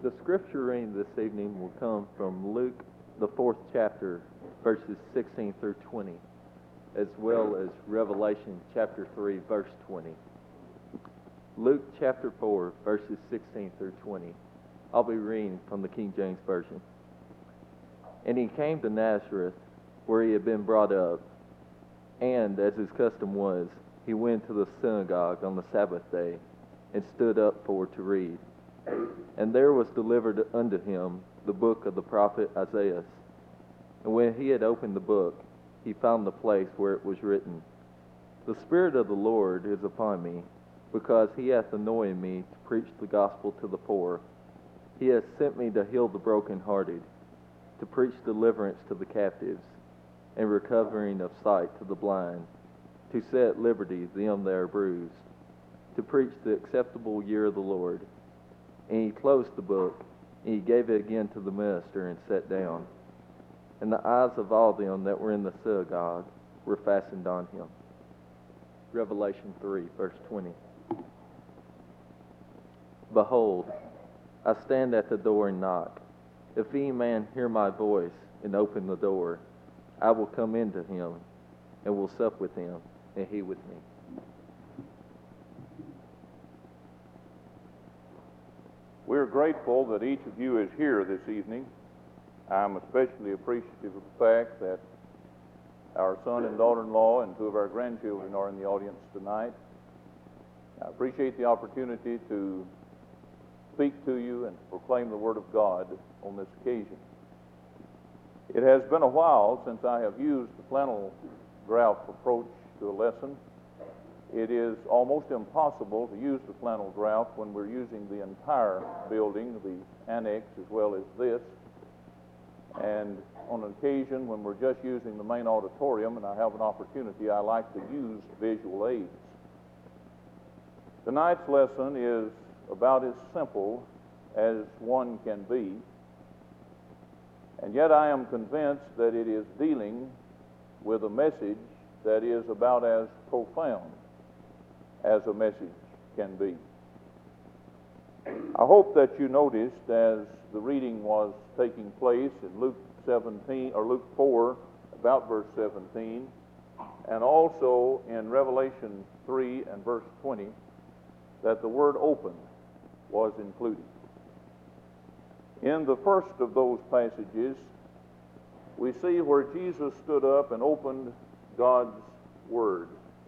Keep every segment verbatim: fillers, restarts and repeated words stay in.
The scripture reading this evening will come from Luke, the fourth chapter, verses sixteen through twenty, as well as Revelation chapter three, verse twenty. Luke chapter four, verses sixteen through twenty. I'll be reading from the King James Version. And he came to Nazareth, where he had been brought up, and, as his custom was, he went to the synagogue on the Sabbath day, and stood up for to read. And there was delivered unto him the book of the prophet Isaiah. And when he had opened the book, he found the place where it was written, The Spirit of the Lord is upon me, because he hath anointed me to preach the gospel to the poor. He hath sent me to heal the brokenhearted, to preach deliverance to the captives, and recovering of sight to the blind, to set at liberty them that are bruised, to preach the acceptable year of the Lord. And he closed the book, and he gave it again to the minister, and sat down. And the eyes of all them that were in the synagogue were fastened on him. Revelation three, verse twenty. Behold, I stand at the door and knock. If any man hear my voice and open the door, I will come into him, and will sup with him, and he with me. We're grateful that each of you is here this evening. I'm especially appreciative of the fact that our son and daughter-in-law and two of our grandchildren are in the audience tonight. I appreciate the opportunity to speak to you and to proclaim the Word of God on this occasion. It has been a while since I have used the flannel graph approach to a lesson. It is almost impossible to use the flannel graph when we're using the entire building, the annex as well as this. And on an occasion when we're just using the main auditorium and I have an opportunity, I like to use visual aids. Tonight's lesson is about as simple as one can be, and yet I am convinced that it is dealing with a message that is about as profound as a message can be. I hope that you noticed as the reading was taking place in Luke seventeen or Luke four, about verse seventeen, and also in Revelation three and verse twenty, that the word open was included. In the first of those passages, we see where Jesus stood up and opened God's Word.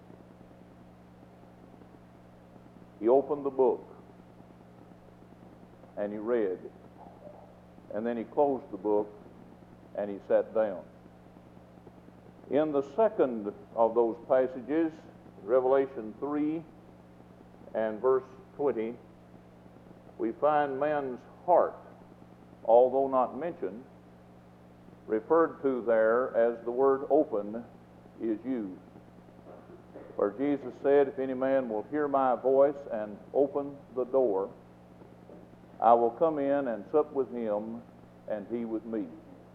He opened the book, and he read, and then he closed the book, and he sat down. In the second of those passages, Revelation three and verse twenty, we find man's heart, although not mentioned, referred to there as the word open is used. Where Jesus said, if any man will hear my voice and open the door, I will come in and sup with him and he with me.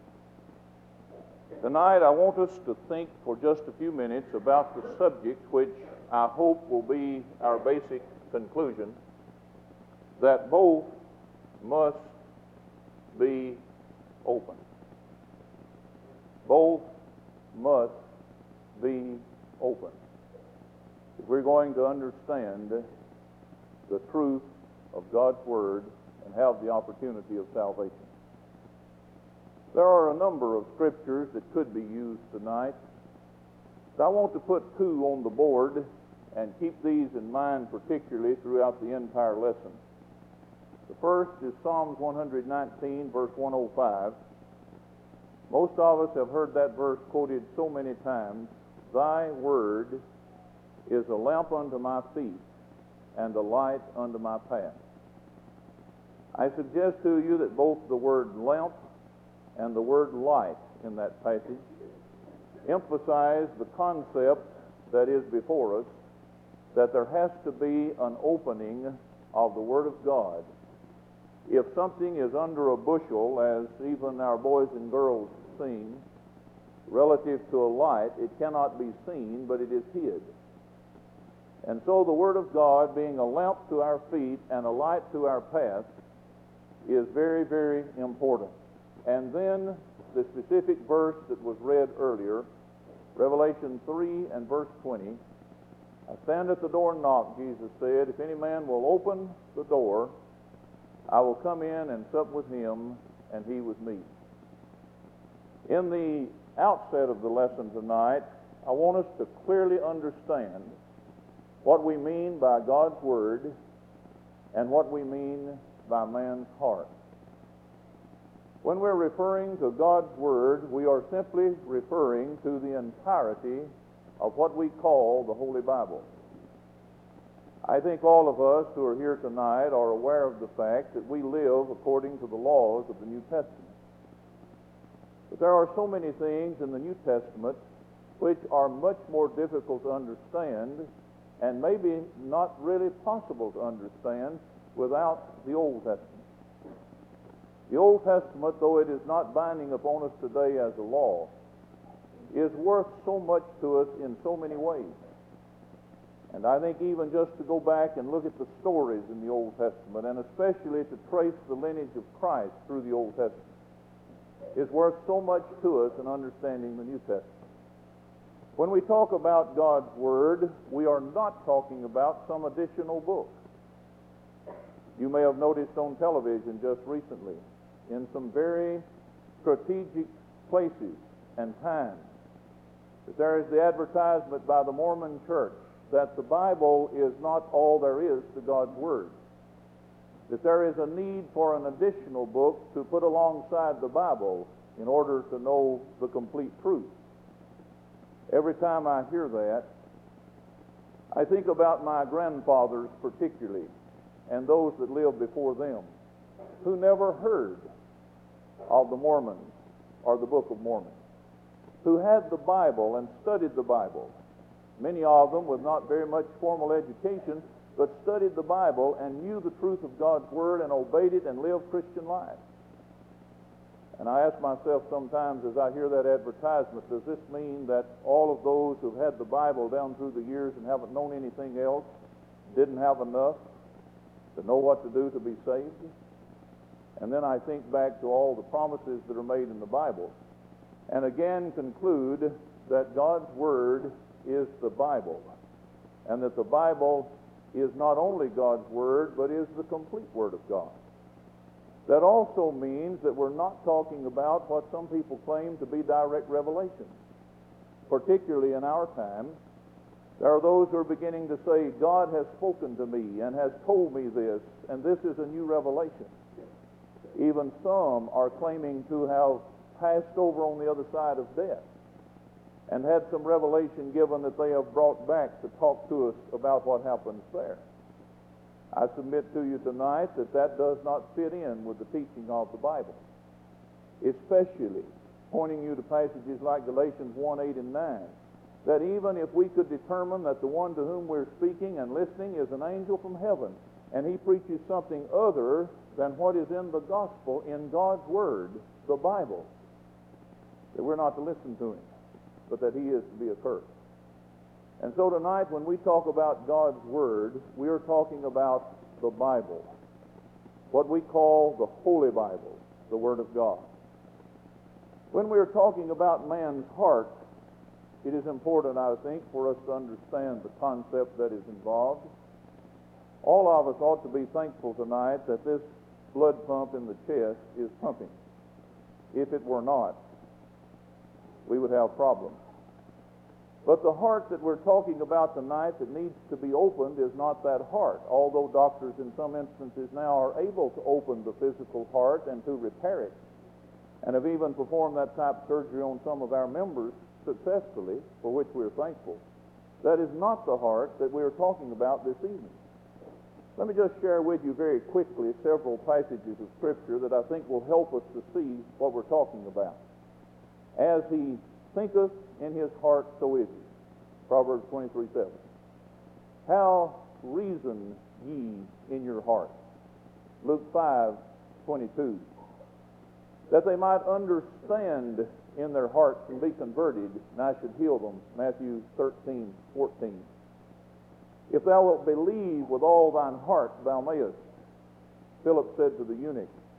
Tonight I want us to think for just a few minutes about the subject which I hope will be our basic conclusion, that both must be open. Both must be open. If we're going to understand the truth of God's Word and have the opportunity of salvation. There are a number of scriptures that could be used tonight, but I want to put two on the board and keep these in mind particularly throughout the entire lesson. The first is Psalms one nineteen, verse one oh five. Most of us have heard that verse quoted so many times. Thy word is a lamp unto my feet and a light unto my path. I suggest to you that both the word lamp and the word light in that passage emphasize the concept that is before us, that there has to be an opening of the Word of God. If something is under a bushel, as even our boys and girls sing, relative to a light, it cannot be seen, but it is hid. And so the Word of God, being a lamp to our feet and a light to our path, is very, very important. And then the specific verse that was read earlier, Revelation three and verse twenty, I stand at the door and knock, Jesus said. If any man will open the door, I will come in and sup with him, and he with me. In the outset of the lesson tonight, I want us to clearly understand what we mean by God's Word and what we mean by man's heart. When we're referring to God's Word, we are simply referring to the entirety of what we call the Holy Bible. I think all of us who are here tonight are aware of the fact that we live according to the laws of the New Testament. But there are so many things in the New Testament which are much more difficult to understand and maybe not really possible to understand without the Old Testament. The Old Testament, though it is not binding upon us today as a law, is worth so much to us in so many ways. And I think even just to go back and look at the stories in the Old Testament, and especially to trace the lineage of Christ through the Old Testament, is worth so much to us in understanding the New Testament. When we talk about God's Word, we are not talking about some additional book. You may have noticed on television just recently, in some very strategic places and times, that there is the advertisement by the Mormon Church that the Bible is not all there is to God's Word, that there is a need for an additional book to put alongside the Bible in order to know the complete truth. Every time I hear that, I think about my grandfathers particularly, and those that lived before them, who never heard of the Mormons or the Book of Mormon, who had the Bible and studied the Bible. Many of them with not very much formal education, but studied the Bible and knew the truth of God's Word and obeyed it and lived Christian lives. And I ask myself sometimes as I hear that advertisement, does this mean that all of those who've had the Bible down through the years and haven't known anything else didn't have enough to know what to do to be saved? And then I think back to all the promises that are made in the Bible, and again conclude that God's Word is the Bible, and that the Bible is not only God's Word, but is the complete Word of God. That also means that we're not talking about what some people claim to be direct revelation. Particularly in our time, there are those who are beginning to say, God has spoken to me and has told me this, and this is a new revelation. Even some are claiming to have passed over on the other side of death and had some revelation given that they have brought back to talk to us about what happens there. I submit to you tonight that that does not fit in with the teaching of the Bible, especially pointing you to passages like Galatians one, eight, and nine, that even if we could determine that the one to whom we're speaking and listening is an angel from heaven, and he preaches something other than what is in the gospel, in God's Word, the Bible, that we're not to listen to him, but that he is to be accursed. And so tonight, when we talk about God's Word, we are talking about the Bible, what we call the Holy Bible, the Word of God. When we are talking about man's heart, it is important, I think, for us to understand the concept that is involved. All of us ought to be thankful tonight that this blood pump in the chest is pumping. If it were not, we would have problems. But the heart that we're talking about tonight that needs to be opened is not that heart, although doctors in some instances now are able to open the physical heart and to repair it, and have even performed that type of surgery on some of our members successfully, for which we're thankful. That is not the heart that we're talking about this evening. Let me just share with you very quickly several passages of Scripture that I think will help us to see what we're talking about. As he thinketh in his heart, so is he. Proverbs twenty-three, seven. How reason ye in your heart? Luke five, twenty-two. That they might understand in their hearts and be converted, and I should heal them. Matthew thirteen, fourteen. If thou wilt believe with all thine heart, thou mayest. Philip said to the eunuch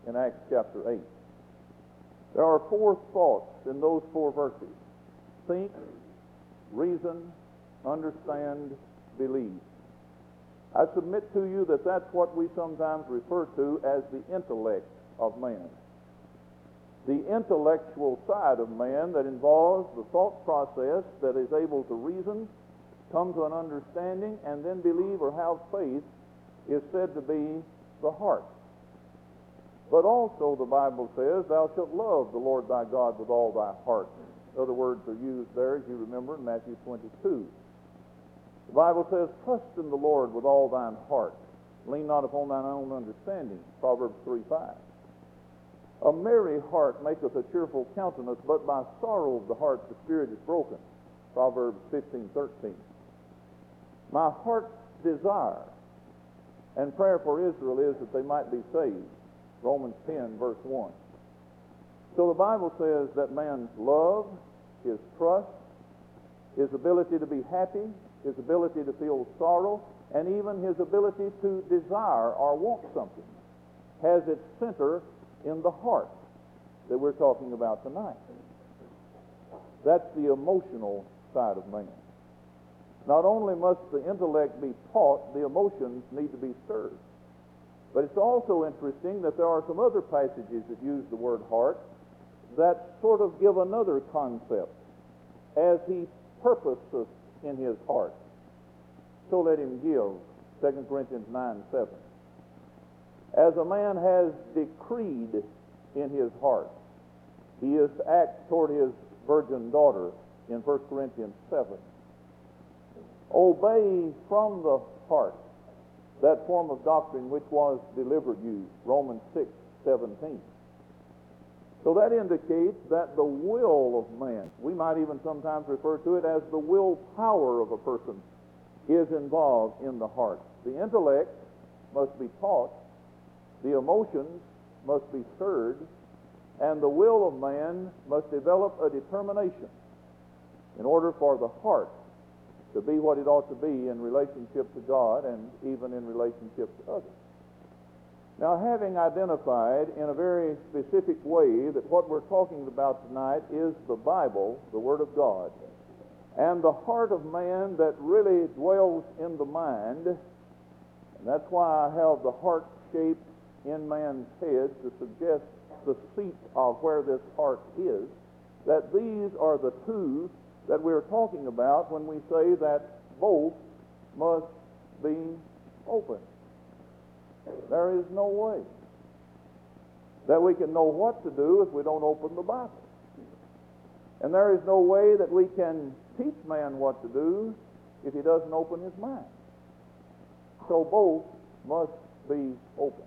in Acts chapter eight. There are four thoughts in those four verses: think, reason, understand, believe. I submit to you that that's what we sometimes refer to as the intellect of man. The intellectual side of man that involves the thought process that is able to reason, come to an understanding, and then believe or have faith is said to be the heart. But also the Bible says, thou shalt love the Lord thy God with all thy heart. Other words are used there, as you remember, in Matthew twenty-two. The Bible says, trust in the Lord with all thine heart. Lean not upon thine own understanding. Proverbs three five. A merry heart maketh a cheerful countenance, but by sorrow of the heart the spirit is broken. Proverbs fifteen thirteen. My heart's desire and prayer for Israel is that they might be saved. Romans ten, verse one. So the Bible says that man's love, his trust, his ability to be happy, his ability to feel sorrow, and even his ability to desire or want something has its center in the heart that we're talking about tonight. That's the emotional side of man. Not only must the intellect be taught, the emotions need to be stirred. But it's also interesting that there are some other passages that use the word heart that sort of give another concept as he purposes in his heart. So let him give, Second Corinthians nine seven. As a man has decreed in his heart, he is to act toward his virgin daughter in First Corinthians seven. Obey from the heart that form of doctrine which was delivered you, Romans six seventeen. So that indicates that the will of man, we might even sometimes refer to it as the willpower of a person, is involved in the heart. The intellect must be taught, the emotions must be stirred, and the will of man must develop a determination in order for the heart to be what it ought to be in relationship to God and even in relationship to others. Now, having identified in a very specific way that what we're talking about tonight is the Bible, the Word of God, and the heart of man that really dwells in the mind, and that's why I have the heart shape in man's head to suggest the seat of where this heart is, that these are the two that we're talking about when we say that both must be open. There is no way that we can know what to do if we don't open the Bible. And there is no way that we can teach man what to do if he doesn't open his mind. So both must be open.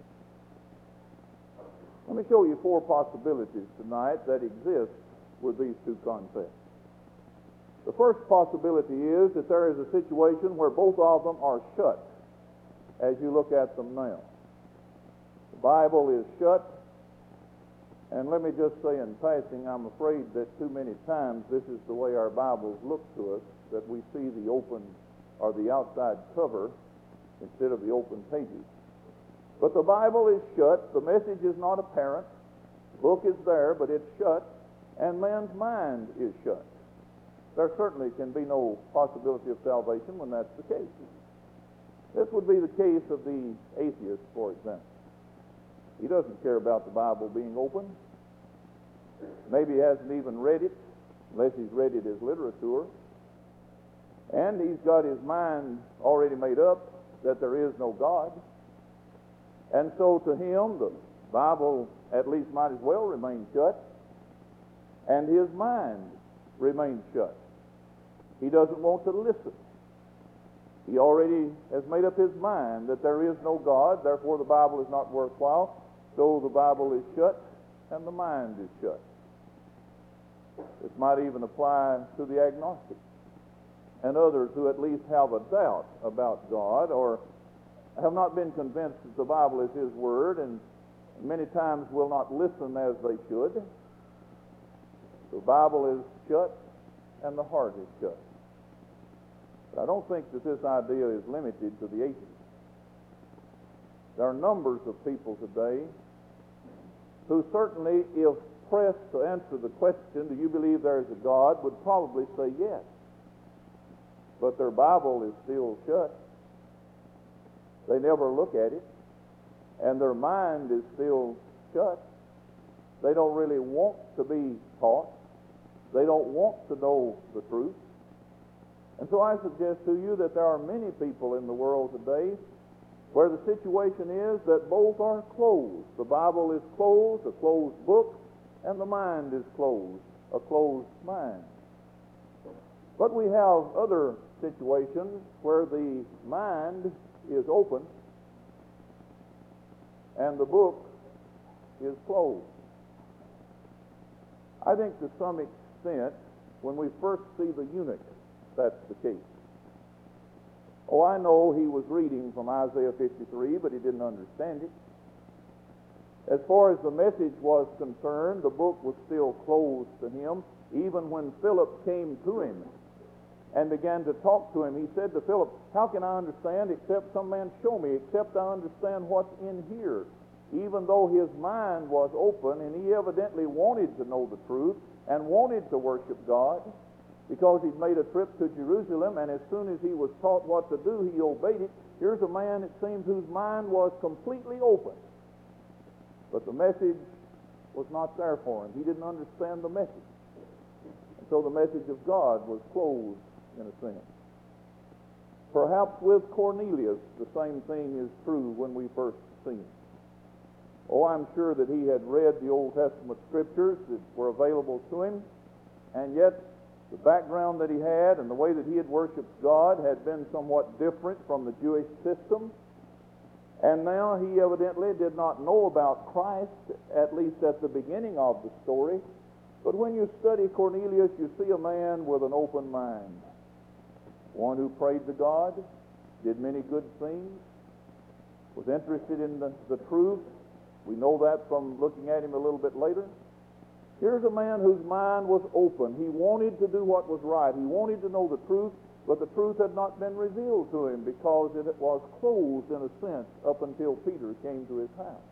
Let me show you four possibilities tonight that exist with these two concepts. The first possibility is that there is a situation where both of them are shut as you look at them now. The Bible is shut, and let me just say in passing, I'm afraid that too many times this is the way our Bibles look to us, that we see the open or the outside cover instead of the open pages. But the Bible is shut, the message is not apparent, the book is there, but it's shut, and man's mind is shut. There certainly can be no possibility of salvation when that's the case. This would be the case of the atheist, for example. He doesn't care about the Bible being open. Maybe he hasn't even read it, unless he's read it as literature. And he's got his mind already made up that there is no God. And so to him, the Bible at least might as well remain shut, and his mind remains shut. He doesn't want to listen. He already has made up his mind that there is no God, therefore the Bible is not worthwhile. So the Bible is shut and the mind is shut. This might even apply to the agnostic and others who at least have a doubt about God or have not been convinced that the Bible is His Word and many times will not listen as they should. The Bible is shut and the heart is shut. But I don't think that this idea is limited to the atheist. There are numbers of people today who certainly, if pressed to answer the question, do you believe there is a God, would probably say yes. But their Bible is still shut. They never look at it. And their mind is still shut. They don't really want to be taught. They don't want to know the truth. And so I suggest to you that there are many people in the world today where the situation is that both are closed. The Bible is closed, a closed book, and the mind is closed, a closed mind. But we have other situations where the mind is open and the book is closed. I think to some extent, when we first see the eunuch, that's the case. Oh, I know he was reading from Isaiah fifty-three, but he didn't understand it. As far as the message was concerned, the book was still closed to him. Even when Philip came to him and began to talk to him, he said to Philip, how can I understand except some man show me, except I understand what's in here? Even though his mind was open and he evidently wanted to know the truth and wanted to worship God, because he'd made a trip to Jerusalem, and as soon as he was taught what to do, he obeyed it. Here's a man, it seems, whose mind was completely open. But the message was not there for him. He didn't understand the message. And so the message of God was closed, in a sense. Perhaps with Cornelius, the same thing is true when we first see him. Oh, I'm sure that he had read the Old Testament scriptures that were available to him, and yet the background that he had and the way that he had worshipped God had been somewhat different from the Jewish system. And now he evidently did not know about Christ, at least at the beginning of the story. But when you study Cornelius, you see a man with an open mind. One who prayed to God, did many good things, was interested in the, the truth. We know that from looking at him a little bit later. Here's a man whose mind was open. He wanted to do what was right. He wanted to know the truth, but the truth had not been revealed to him because it was closed, in a sense, up until Peter came to his house.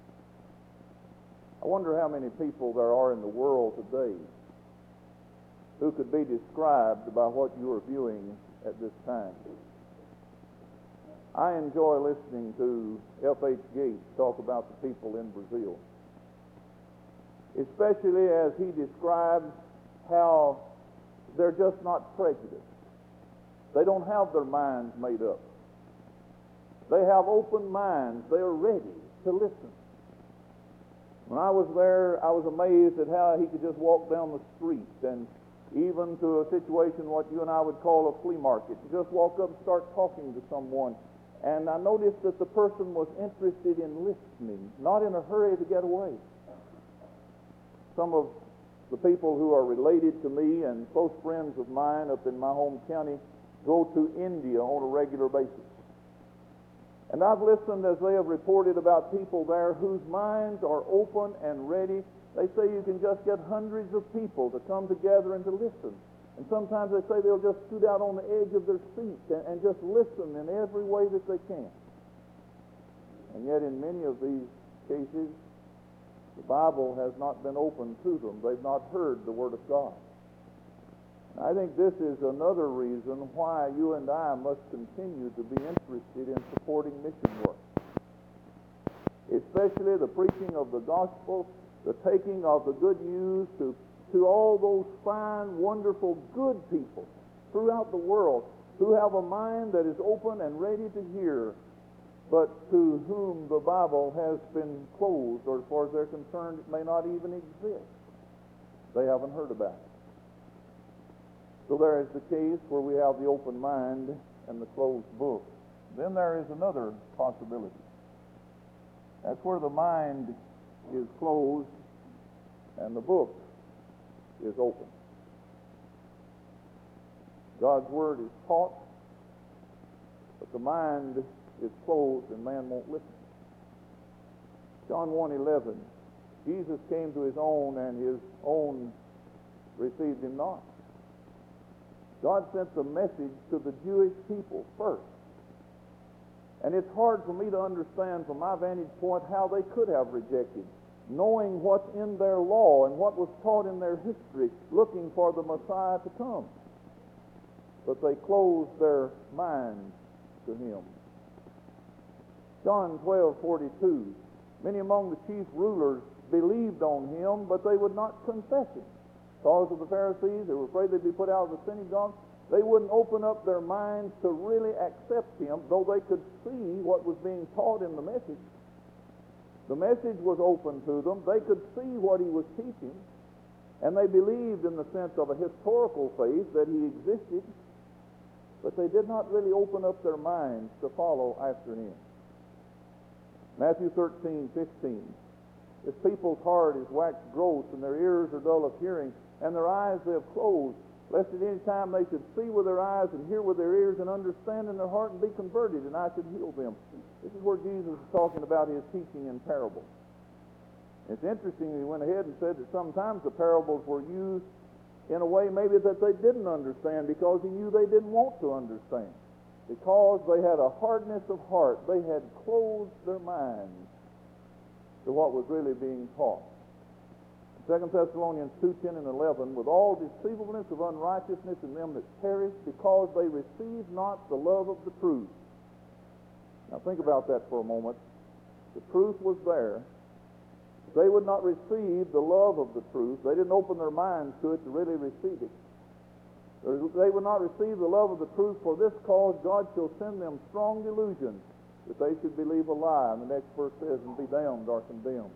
I wonder how many people there are in the world today who could be described by what you are viewing at this time. I enjoy listening to F H Gates talk about the people in Brazil, especially as he describes how they're just not prejudiced. They don't have their minds made up. They have open minds. They are ready to listen. When I was there, I was amazed at how he could just walk down the street, and even to a situation what you and I would call a flea market, just walk up and start talking to someone. And I noticed that the person was interested in listening, not in a hurry to get away. Some of the people who are related to me and close friends of mine up in my home county go to India on a regular basis. And I've listened as they have reported about people there whose minds are open and ready. They say you can just get hundreds of people to come together and to listen. And sometimes they say they'll just scoot out on the edge of their seat and, and just listen in every way that they can. And yet in many of these cases, the Bible has not been opened to them. They've not heard the Word of God. I think this is another reason why you and I must continue to be interested in supporting mission work, especially the preaching of the gospel, the taking of the good news to, to all those fine, wonderful, good people throughout the world who have a mind that is open and ready to hear, but to whom the Bible has been closed, or as far as they're concerned, it may not even exist. They haven't heard about it. So there is the case where we have the open mind and the closed book. Then there is another possibility. That's where the mind is closed and the book is open. God's Word is taught, but the mind is closed and man won't listen. John one eleven, Jesus came to his own and his own received him not. God sent the message to the Jewish people first. And it's hard for me to understand from my vantage point how they could have rejected knowing what's in their law and what was taught in their history, looking for the Messiah to come. But they closed their minds to him. John twelve forty-two, many among the chief rulers believed on him, but they would not confess him. Because of the Pharisees, they were afraid they'd be put out of the synagogue. They wouldn't open up their minds to really accept him, though they could see what was being taught in the message. The message was open to them. They could see what he was teaching, and they believed in the sense of a historical faith that he existed, but they did not really open up their minds to follow after him. Matthew thirteen fifteen. This people's heart is waxed gross, and their ears are dull of hearing, and their eyes they have closed, lest at any time they should see with their eyes and hear with their ears and understand in their heart and be converted, and I should heal them. This is where Jesus is talking about his teaching in parables. It's interesting he went ahead and said that sometimes the parables were used in a way maybe that they didn't understand because he knew they didn't want to understand. Because they had a hardness of heart, they had closed their minds to what was really being taught. Second Thessalonians two ten and eleven, with all deceivableness of unrighteousness in them that perish, because they receive not the love of the truth. Now think about that for a moment. The truth was there. They would not receive the love of the truth. They didn't open their minds to it to really receive it. They would not receive the love of the truth. For this cause God shall send them strong delusions, that they should believe a lie. And the next verse says, and be damned or condemned.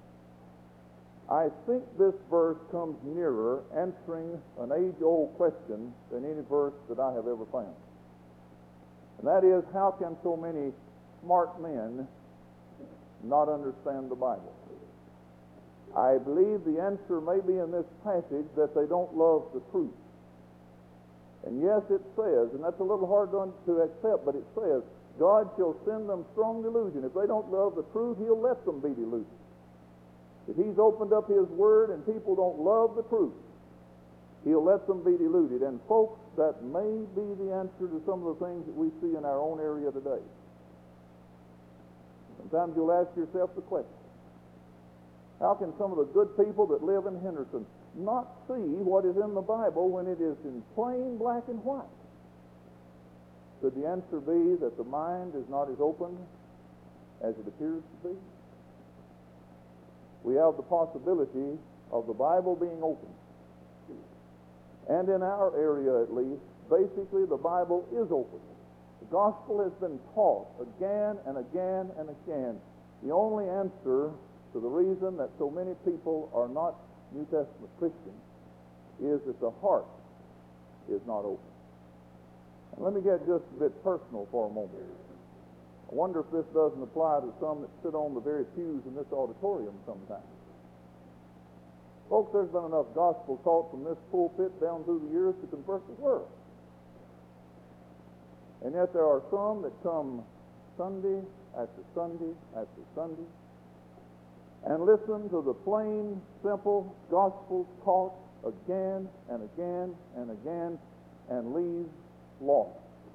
I think this verse comes nearer answering an age-old question than any verse that I have ever found. And that is, how can so many smart men not understand the Bible? I believe the answer may be in this passage that they don't love the truth. And yes, it says, and that's a little hard to, to accept, but it says, God shall send them strong delusion. If they don't love the truth, he'll let them be deluded. If he's opened up his word and people don't love the truth, he'll let them be deluded. And folks, that may be the answer to some of the things that we see in our own area today. Sometimes you'll ask yourself the question, how can some of the good people that live in Henderson not see what is in the Bible when it is in plain black and white? Could the answer be that the mind is not as open as it appears to be? We have the possibility of the Bible being open. And in our area at least, basically the Bible is open. The gospel has been taught again and again and again. The only answer to the reason that so many people are not New Testament Christians is that the heart is not open. And let me get just a bit personal for a moment. I wonder if this doesn't apply to some that sit on the very pews in this auditorium sometimes. Folks, there's been enough gospel taught from this pulpit down through the years to convert the world. And yet there are some that come Sunday after Sunday after Sunday and listen to the plain, simple gospel taught again and again and again and leave lost.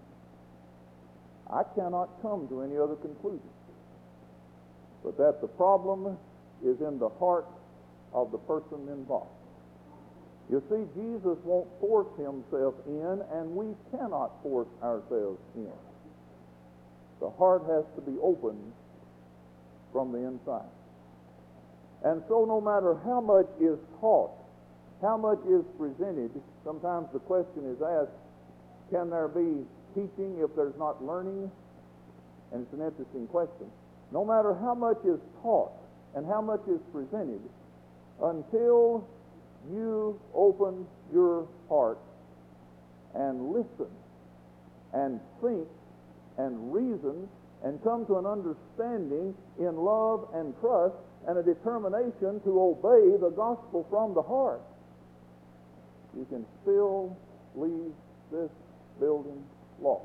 I cannot come to any other conclusion but that the problem is in the heart of the person involved. You see, Jesus won't force himself in, and we cannot force ourselves in. The heart has to be opened from the inside. And so no matter how much is taught, how much is presented, sometimes the question is asked, can there be teaching if there's not learning? And it's an interesting question. No matter how much is taught and how much is presented, until you open your heart and listen and think and reason and come to an understanding in love and trust and a determination to obey the gospel from the heart, you can still leave this building lost.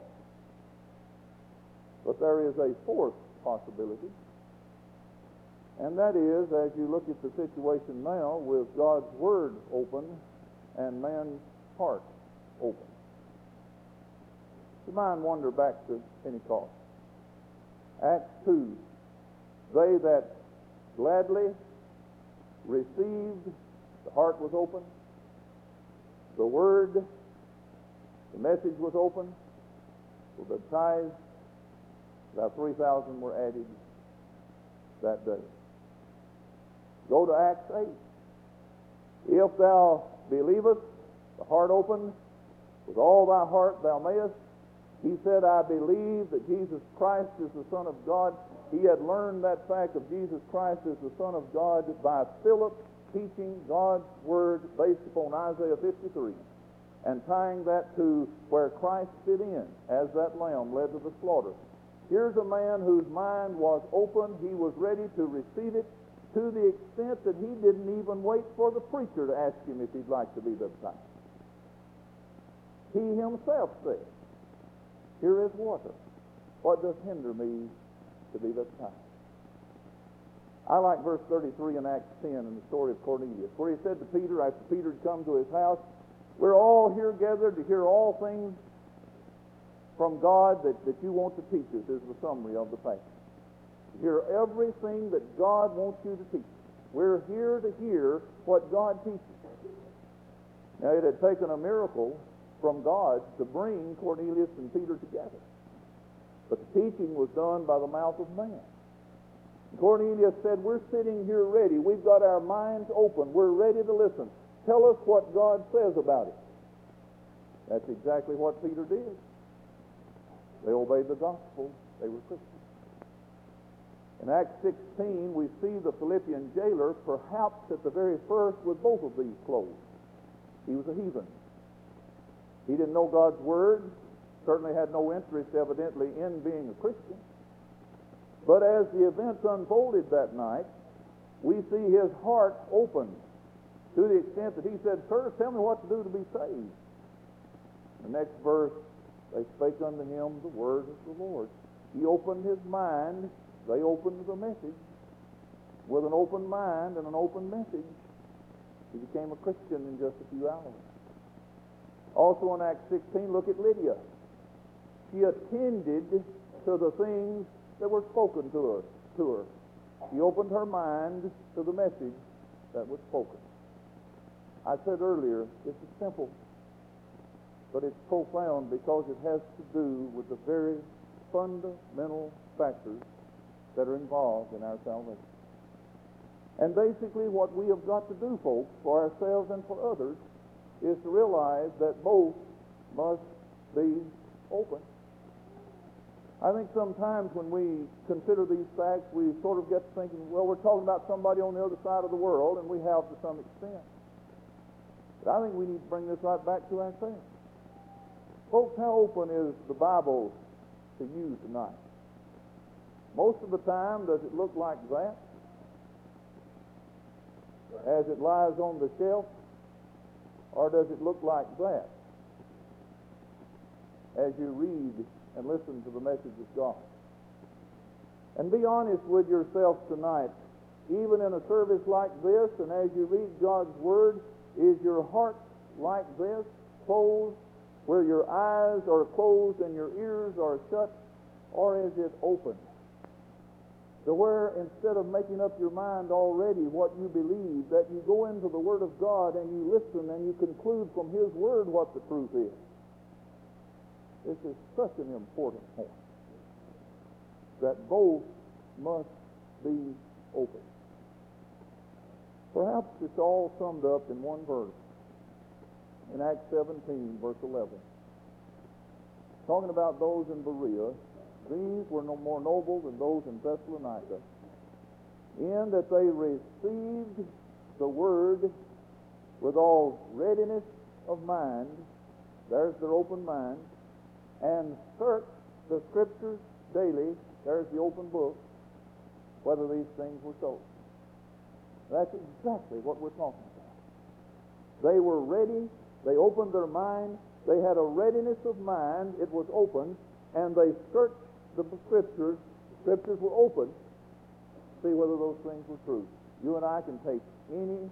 But there is a fourth possibility, and that is, as you look at the situation now with God's Word open and man's heart open. Your mind wander back to Pentecost. Acts two, they that gladly received, the heart was open, the word, the message was open, were baptized, about three thousand were added that day. Go to Acts eight. If thou believest, the heart opened, with all thy heart thou mayest. He said, I believe that Jesus Christ is the Son of God. He had learned that fact of Jesus Christ as the Son of God by Philip teaching God's Word based upon Isaiah fifty-three and tying that to where Christ fit in as that lamb led to the slaughter. Here's a man whose mind was open. He was ready to receive it to the extent that he didn't even wait for the preacher to ask him if he'd like to be baptized. He himself said, here is water. What does hinder me to be baptized? I like verse thirty-three in Acts ten in the story of Cornelius, where he said to Peter, after Peter had come to his house, we're all here gathered to hear all things from God that, that you want to teach us, is the summary of the passage. Hear everything that God wants you to teach. We're here to hear what God teaches. Now, it had taken a miracle from God to bring Cornelius and Peter together. But the teaching was done by the mouth of man. Cornelius said, we're sitting here ready. We've got our minds open. We're ready to listen. Tell us what God says about it. That's exactly what Peter did. They obeyed the gospel. They were Christians. In Acts sixteen, we see the Philippian jailer, perhaps at the very first, with both of these clothes. He was a heathen. He didn't know God's Word, certainly had no interest, evidently, in being a Christian. But as the events unfolded that night, we see his heart opened to the extent that he said, Sirs, tell me what to do to be saved. The next verse, they spake unto him the word of the Lord. He opened his mind. They opened the message. With an open mind and an open message, he became a Christian in just a few hours. Also in Acts sixteen, look at Lydia. She attended to the things that were spoken to her. To her. She opened her mind to the message that was spoken. I said earlier, this is simple, but it's profound because it has to do with the very fundamental factors that are involved in our salvation. And basically what we have got to do, folks, for ourselves and for others, is to realize that both must be open. I think sometimes when we consider these facts, we sort of get to thinking, well, we're talking about somebody on the other side of the world, and we have to some extent. But I think we need to bring this right back to ourselves. Folks, how open is the Bible to you tonight? Most of the time, does it look like that? As it lies on the shelf? Or does it look like that as you read and listen to the message of God? And be honest with yourself tonight. Even in a service like this, and as you read God's Word, is your heart like this, closed, where your eyes are closed and your ears are shut? Or is it open? To where instead of making up your mind already what you believe, that you go into the Word of God and you listen and you conclude from His Word what the truth is. This is such an important point, that both must be open. Perhaps it's all summed up in one verse, in Acts seventeen, verse eleven. Talking about those in Berea, these were no more noble than those in Thessalonica, in that they received the Word with all readiness of mind. There's their open mind. And searched the Scriptures daily. There's the open book, whether these things were so. That's exactly what we're talking about. They were ready. They opened their mind. They had a readiness of mind. It was open. And they searched the Scriptures. The Scriptures were open. See whether those things were true. You and I can take any